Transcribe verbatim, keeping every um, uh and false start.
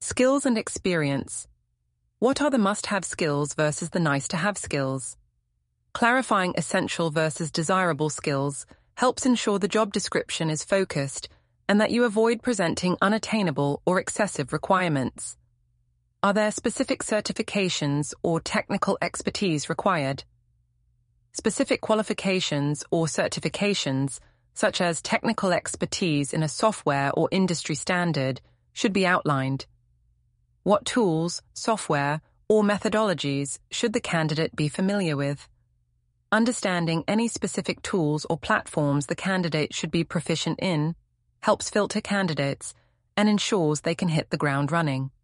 Skills and experience. What are the must-have skills versus the nice-to-have skills? Clarifying essential versus desirable skills helps ensure the job description is focused and that you avoid presenting unattainable or excessive requirements. Are there specific certifications or technical expertise required? Specific qualifications or certifications, such as technical expertise in a software or industry standard, should be outlined. What tools, software, or methodologies should the candidate be familiar with? Understanding any specific tools or platforms the candidate should be proficient in helps filter candidates and ensures they can hit the ground running.